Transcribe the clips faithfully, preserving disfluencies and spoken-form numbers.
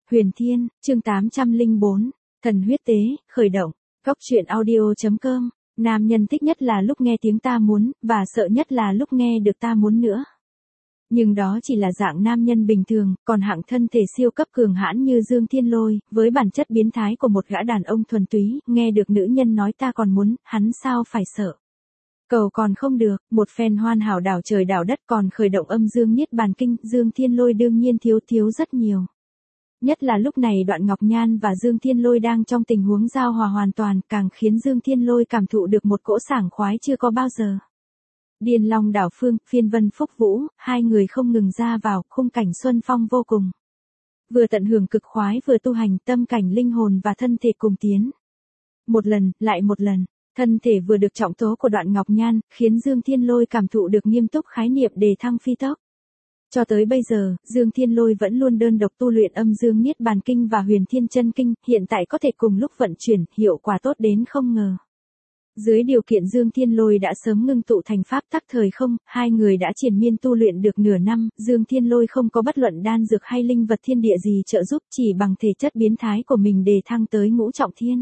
Huyền Thiên, chương tám trăm lẻ bốn, Thần huyết tế, khởi động, Cốc truyện audio.com, nam nhân thích nhất là lúc nghe tiếng ta muốn, và sợ nhất là lúc nghe được ta muốn nữa. Nhưng đó chỉ là dạng nam nhân bình thường, còn hạng thân thể siêu cấp cường hãn như Dương Thiên Lôi, với bản chất biến thái của một gã đàn ông thuần túy, nghe được nữ nhân nói ta còn muốn, hắn sao phải sợ. Cầu còn không được, một phen hoan hảo đảo trời đảo đất còn khởi động âm dương niết bàn kinh, Dương Thiên Lôi đương nhiên thiếu thiếu rất nhiều. Nhất là lúc này Đoạn Ngọc Nhan và Dương Thiên Lôi đang trong tình huống giao hòa hoàn toàn, càng khiến Dương Thiên Lôi cảm thụ được một cỗ sảng khoái chưa có bao giờ. Điên Long đảo phương, phiên vân phúc vũ, hai người không ngừng ra vào, khung cảnh xuân phong vô cùng. Vừa tận hưởng cực khoái vừa tu hành, tâm cảnh linh hồn và thân thể cùng tiến. Một lần, lại một lần, thân thể vừa được trọng tố của Đoạn Ngọc Nhan, khiến Dương Thiên Lôi cảm thụ được nghiêm túc khái niệm đề thăng phi tốc. Cho tới bây giờ, Dương Thiên Lôi vẫn luôn đơn độc tu luyện âm dương niết bàn kinh và huyền thiên chân kinh, hiện tại có thể cùng lúc vận chuyển, hiệu quả tốt đến không ngờ. Dưới điều kiện Dương Thiên Lôi đã sớm ngưng tụ thành pháp tắc thời không, hai người đã triền miên tu luyện được nửa năm, Dương Thiên Lôi không có bất luận đan dược hay linh vật thiên địa gì trợ giúp, chỉ bằng thể chất biến thái của mình đề thăng tới ngũ trọng thiên.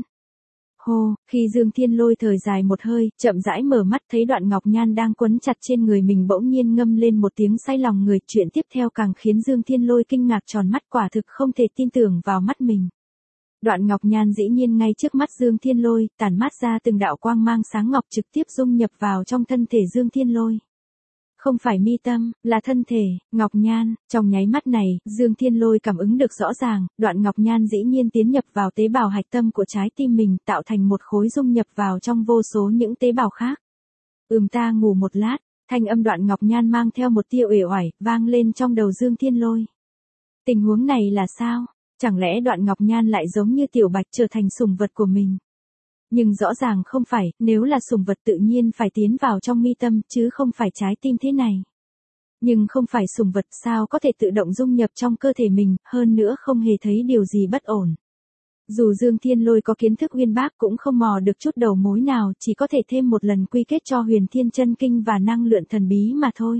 Hô, khi Dương Thiên Lôi thời dài một hơi, chậm rãi mở mắt thấy Đoạn Ngọc Nhan đang quấn chặt trên người mình bỗng nhiên ngâm lên một tiếng say lòng người, chuyện tiếp theo càng khiến Dương Thiên Lôi kinh ngạc tròn mắt, quả thực không thể tin tưởng vào mắt mình. Đoạn Ngọc Nhan dĩ nhiên ngay trước mắt Dương Thiên Lôi, tản mát ra từng đạo quang mang sáng ngọc trực tiếp dung nhập vào trong thân thể Dương Thiên Lôi. Không phải mi tâm, là thân thể, Ngọc Nhan, trong nháy mắt này, Dương Thiên Lôi cảm ứng được rõ ràng, Đoạn Ngọc Nhan dĩ nhiên tiến nhập vào tế bào hạch tâm của trái tim mình, tạo thành một khối dung nhập vào trong vô số những tế bào khác. Ừm ta ngủ một lát, thanh âm Đoạn Ngọc Nhan mang theo một tia uể oải, vang lên trong đầu Dương Thiên Lôi. Tình huống này là sao? Chẳng lẽ Đoạn Ngọc Nhan lại giống như Tiểu Bạch trở thành sủng vật của mình? Nhưng rõ ràng không phải, nếu là sủng vật tự nhiên phải tiến vào trong mi tâm, chứ không phải trái tim thế này. Nhưng không phải sủng vật sao có thể tự động dung nhập trong cơ thể mình, hơn nữa không hề thấy điều gì bất ổn. Dù Dương Thiên Lôi có kiến thức uyên bác cũng không mò được chút đầu mối nào, chỉ có thể thêm một lần quy kết cho huyền thiên chân kinh và năng lượng thần bí mà thôi.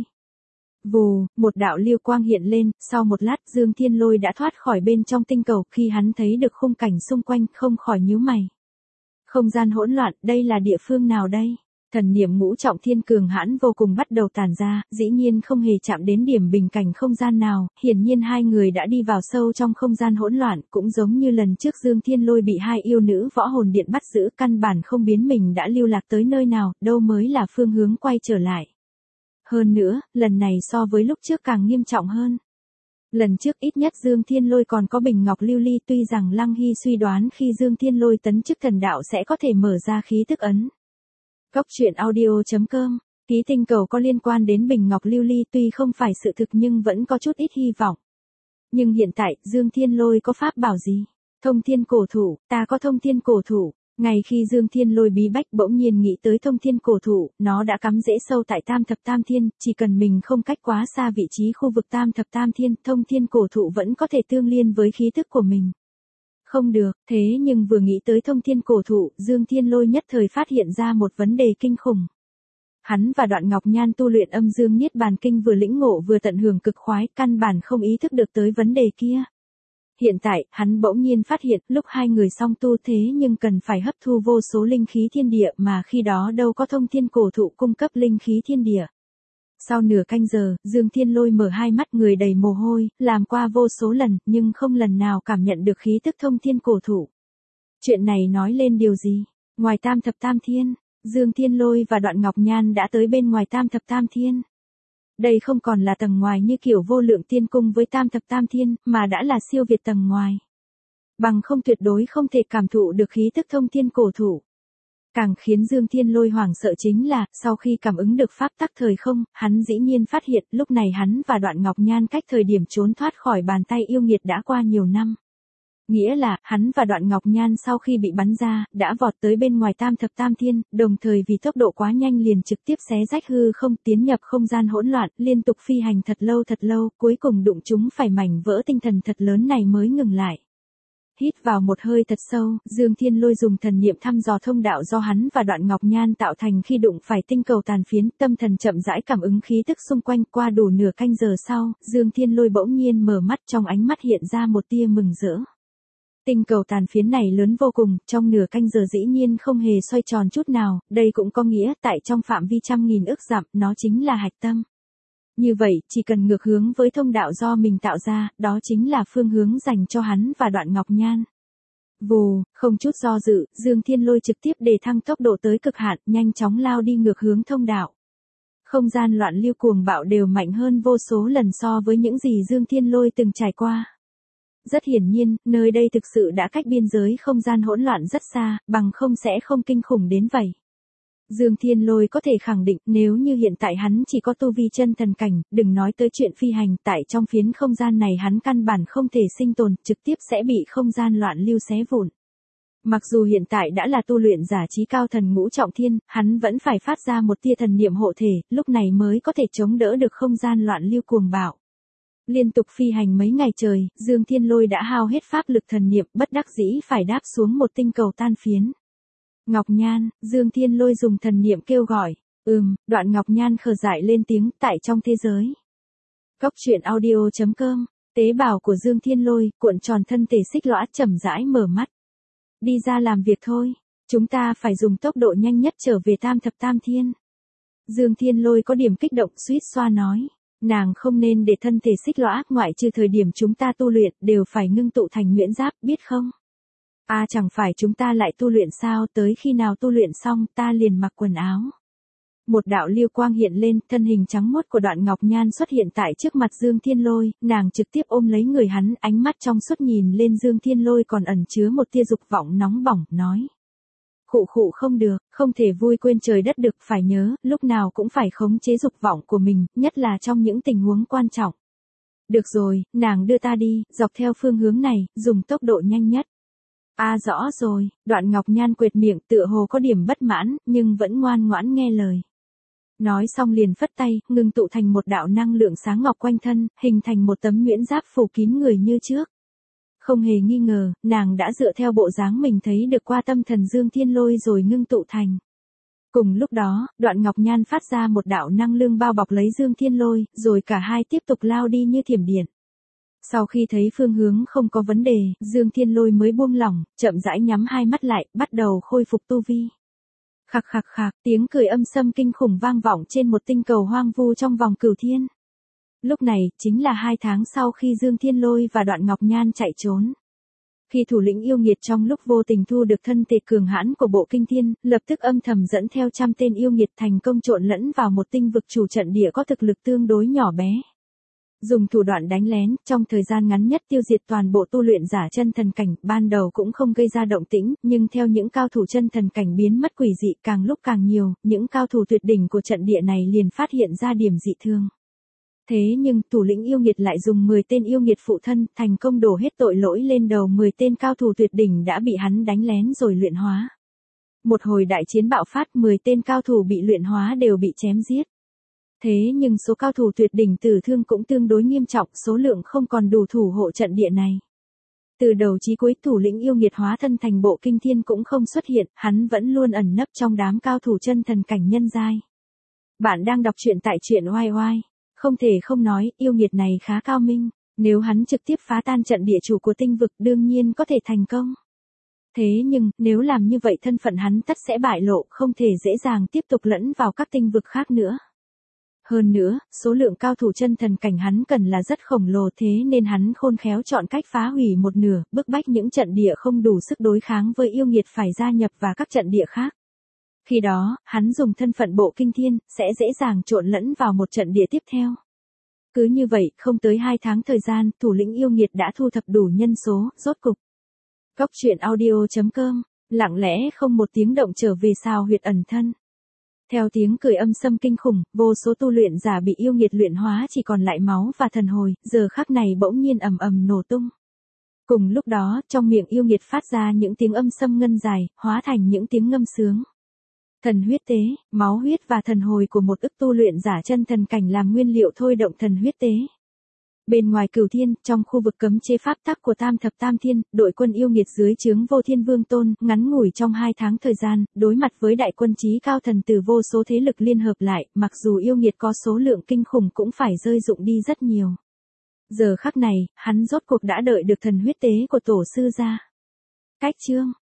Vù, một đạo lưu quang hiện lên, sau một lát Dương Thiên Lôi đã thoát khỏi bên trong tinh cầu, khi hắn thấy được khung cảnh xung quanh không khỏi nhíu mày. Không gian hỗn loạn, đây là địa phương nào đây? Thần niệm ngũ trọng thiên cường hãn vô cùng bắt đầu tản ra, dĩ nhiên không hề chạm đến điểm bình cảnh không gian nào, hiển nhiên hai người đã đi vào sâu trong không gian hỗn loạn, cũng giống như lần trước Dương Thiên Lôi bị hai yêu nữ võ hồn điện bắt giữ, căn bản không biến mình đã lưu lạc tới nơi nào, đâu mới là phương hướng quay trở lại. Hơn nữa, lần này so với lúc trước càng nghiêm trọng hơn. Lần trước ít nhất Dương Thiên Lôi còn có bình ngọc lưu ly, tuy rằng Lăng Hy suy đoán khi Dương Thiên Lôi tấn chức thần đạo sẽ có thể mở ra khí tức ấn. Cốc truyện audio.com, ký tinh cầu có liên quan đến bình ngọc lưu ly tuy không phải sự thực nhưng vẫn có chút ít hy vọng. Nhưng hiện tại, Dương Thiên Lôi có pháp bảo gì? Thông thiên cổ thụ, ta có thông thiên cổ thụ. Ngay khi Dương Thiên Lôi bí bách bỗng nhiên nghĩ tới thông thiên cổ thụ, nó đã cắm rễ sâu tại tam thập tam thiên, chỉ cần mình không cách quá xa vị trí khu vực tam thập tam thiên, thông thiên cổ thụ vẫn có thể tương liên với khí tức của mình. Không được, thế nhưng vừa nghĩ tới thông thiên cổ thụ, Dương Thiên Lôi nhất thời phát hiện ra một vấn đề kinh khủng. Hắn và Đoạn Ngọc Nhan tu luyện âm dương niết bàn kinh vừa lĩnh ngộ vừa tận hưởng cực khoái, căn bản không ý thức được tới vấn đề kia. Hiện tại, hắn bỗng nhiên phát hiện, lúc hai người song tu thế nhưng cần phải hấp thu vô số linh khí thiên địa mà khi đó đâu có thông thiên cổ thụ cung cấp linh khí thiên địa. Sau nửa canh giờ, Dương Thiên Lôi mở hai mắt người đầy mồ hôi, làm qua vô số lần, nhưng không lần nào cảm nhận được khí tức thông thiên cổ thụ. Chuyện này nói lên điều gì? Ngoài tam thập tam thiên, Dương Thiên Lôi và Đoạn Ngọc Nhan đã tới bên ngoài tam thập tam thiên. Đây không còn là tầng ngoài như kiểu vô lượng tiên cung với tam thập tam thiên, mà đã là siêu việt tầng ngoài. Bằng không tuyệt đối không thể cảm thụ được khí tức thông thiên cổ thụ. Càng khiến Dương Thiên Lôi hoảng sợ chính là, sau khi cảm ứng được pháp tắc thời không, hắn dĩ nhiên phát hiện lúc này hắn và Đoạn Ngọc Nhan cách thời điểm trốn thoát khỏi bàn tay yêu nghiệt đã qua nhiều năm. Nghĩa là, hắn và Đoạn Ngọc Nhan sau khi bị bắn ra, đã vọt tới bên ngoài tam thập tam thiên, đồng thời vì tốc độ quá nhanh liền trực tiếp xé rách hư không, tiến nhập không gian hỗn loạn, liên tục phi hành thật lâu thật lâu, cuối cùng đụng chúng phải mảnh vỡ tinh thần thật lớn này mới ngừng lại. Hít vào một hơi thật sâu, Dương Thiên Lôi dùng thần niệm thăm dò thông đạo do hắn và Đoạn Ngọc Nhan tạo thành khi đụng phải tinh cầu tàn phiến, tâm thần chậm rãi cảm ứng khí tức xung quanh. Qua đủ nửa canh giờ sau, Dương Thiên Lôi bỗng nhiên mở mắt, trong ánh mắt hiện ra một tia mừng rỡ. Tinh cầu tàn phiến này lớn vô cùng, trong nửa canh giờ dĩ nhiên không hề xoay tròn chút nào, đây cũng có nghĩa tại trong phạm vi trăm nghìn ức dặm, nó chính là hạch tâm. Như vậy, chỉ cần ngược hướng với thông đạo do mình tạo ra, đó chính là phương hướng dành cho hắn và Đoạn Ngọc Nhan. Vù, không chút do dự, Dương Thiên Lôi trực tiếp đề thăng tốc độ tới cực hạn, nhanh chóng lao đi ngược hướng thông đạo. Không gian loạn lưu cuồng bạo đều mạnh hơn vô số lần so với những gì Dương Thiên Lôi từng trải qua. Rất hiển nhiên, nơi đây thực sự đã cách biên giới không gian hỗn loạn rất xa, bằng không sẽ không kinh khủng đến vậy. Dương Thiên Lôi có thể khẳng định nếu như hiện tại hắn chỉ có tu vi chân thần cảnh, đừng nói tới chuyện phi hành, tại trong phiến không gian này hắn căn bản không thể sinh tồn, trực tiếp sẽ bị không gian loạn lưu xé vụn. Mặc dù hiện tại đã là tu luyện giả trí cao thần ngũ trọng thiên, hắn vẫn phải phát ra một tia thần niệm hộ thể, lúc này mới có thể chống đỡ được không gian loạn lưu cuồng bạo. Liên tục phi hành mấy ngày trời, Dương Thiên Lôi đã hao hết pháp lực thần niệm, bất đắc dĩ phải đáp xuống một tinh cầu tan phiến. Ngọc Nhan, Dương Thiên Lôi dùng thần niệm kêu gọi. Ừm, Đoạn Ngọc Nhan khờ dại lên tiếng tại trong thế giới. Cốc truyện audio chấm com, tế bào của Dương Thiên Lôi, cuộn tròn thân thể xích lõa chậm rãi mở mắt. Đi ra làm việc thôi, chúng ta phải dùng tốc độ nhanh nhất trở về Tam Thập Tam Thiên. Dương Thiên Lôi có điểm kích động suýt xoa nói. Nàng không nên để thân thể xích lõa, ngoại trừ thời điểm chúng ta tu luyện, đều phải ngưng tụ thành nhuyễn giáp, biết không? À chẳng phải chúng ta lại tu luyện sao, tới khi nào tu luyện xong, ta liền mặc quần áo. Một đạo lưu quang hiện lên, thân hình trắng muốt của Đoạn Ngọc Nhan xuất hiện tại trước mặt Dương Thiên Lôi, nàng trực tiếp ôm lấy người hắn, ánh mắt trong suốt nhìn lên Dương Thiên Lôi còn ẩn chứa một tia dục vọng nóng bỏng, nói. Khụ khụ không được, không thể vui quên trời đất được, phải nhớ, lúc nào cũng phải khống chế dục vọng của mình, nhất là trong những tình huống quan trọng. Được rồi, nàng đưa ta đi, dọc theo phương hướng này, dùng tốc độ nhanh nhất. À rõ rồi, Đoạn Ngọc Nhan quệt miệng tựa hồ có điểm bất mãn, nhưng vẫn ngoan ngoãn nghe lời. Nói xong liền phất tay, ngưng tụ thành một đạo năng lượng sáng ngọc quanh thân, hình thành một tấm nhuyễn giáp phủ kín người như trước. Không hề nghi ngờ, nàng đã dựa theo bộ dáng mình thấy được qua tâm thần Dương Thiên Lôi rồi ngưng tụ thành. Cùng lúc đó, Đoạn Ngọc Nhan phát ra một đạo năng lượng bao bọc lấy Dương Thiên Lôi, rồi cả hai tiếp tục lao đi như thiểm điện. Sau khi thấy phương hướng không có vấn đề, Dương Thiên Lôi mới buông lỏng, chậm rãi nhắm hai mắt lại, bắt đầu khôi phục tu vi. Khạc khạc khạc, tiếng cười âm sâm kinh khủng vang vọng trên một tinh cầu hoang vu trong vòng cửu thiên. Lúc này, chính là hai tháng sau khi Dương Thiên Lôi và Đoạn Ngọc Nhan chạy trốn. Khi thủ lĩnh yêu nghiệt trong lúc vô tình thu được thân thể cường hãn của bộ kinh thiên, lập tức âm thầm dẫn theo trăm tên yêu nghiệt thành công trộn lẫn vào một tinh vực chủ trận địa có thực lực tương đối nhỏ bé. Dùng thủ đoạn đánh lén, trong thời gian ngắn nhất tiêu diệt toàn bộ tu luyện giả chân thần cảnh, ban đầu cũng không gây ra động tĩnh, nhưng theo những cao thủ chân thần cảnh biến mất quỷ dị càng lúc càng nhiều, những cao thủ tuyệt đỉnh của trận địa này liền phát hiện ra điểm dị thường. Thế nhưng, thủ lĩnh yêu nghiệt lại dùng mười tên yêu nghiệt phụ thân, thành công đổ hết tội lỗi lên đầu mười tên cao thủ tuyệt đỉnh đã bị hắn đánh lén rồi luyện hóa. Một hồi đại chiến bạo phát, mười tên cao thủ bị luyện hóa đều bị chém giết. Thế nhưng số cao thủ tuyệt đỉnh tử thương cũng tương đối nghiêm trọng, số lượng không còn đủ thủ hộ trận địa này. Từ đầu chí cuối thủ lĩnh yêu nghiệt hóa thân thành bộ kinh thiên cũng không xuất hiện, hắn vẫn luôn ẩn nấp trong đám cao thủ chân thần cảnh nhân giai. Bạn đang đọc truyện tại truyện oai oai. Không thể không nói, yêu nghiệt này khá cao minh, nếu hắn trực tiếp phá tan trận địa chủ của tinh vực đương nhiên có thể thành công. Thế nhưng, nếu làm như vậy thân phận hắn tất sẽ bại lộ, không thể dễ dàng tiếp tục lẫn vào các tinh vực khác nữa. Hơn nữa, số lượng cao thủ chân thần cảnh hắn cần là rất khổng lồ, thế nên hắn khôn khéo chọn cách phá hủy một nửa, bức bách những trận địa không đủ sức đối kháng với yêu nghiệt phải gia nhập vào các trận địa khác. Khi đó, hắn dùng thân phận bộ kinh thiên, sẽ dễ dàng trộn lẫn vào một trận địa tiếp theo. Cứ như vậy, không tới hai tháng thời gian, thủ lĩnh yêu nghiệt đã thu thập đủ nhân số, rốt cục. Cốc truyện audio chấm com, lặng lẽ không một tiếng động trở về sao huyệt ẩn thân. Theo tiếng cười âm sâm kinh khủng, vô số tu luyện giả bị yêu nghiệt luyện hóa chỉ còn lại máu và thần hồi, giờ khắc này bỗng nhiên ầm ầm nổ tung. Cùng lúc đó, trong miệng yêu nghiệt phát ra những tiếng âm sâm ngân dài, hóa thành những tiếng ngâm sướng. Thần huyết tế, máu huyết và thần hồi của một ức tu luyện giả chân thần cảnh làm nguyên liệu thôi động thần huyết tế. Bên ngoài Cửu Thiên, trong khu vực cấm chế pháp tắc của Tam Thập Tam Thiên, đội quân yêu nghiệt dưới trướng Vô Thiên Vương Tôn, ngắn ngủi trong hai tháng thời gian, đối mặt với đại quân chí cao thần từ vô số thế lực liên hợp lại, mặc dù yêu nghiệt có số lượng kinh khủng cũng phải rơi dụng đi rất nhiều. Giờ khắc này, hắn rốt cuộc đã đợi được thần huyết tế của tổ sư ra. Cách chương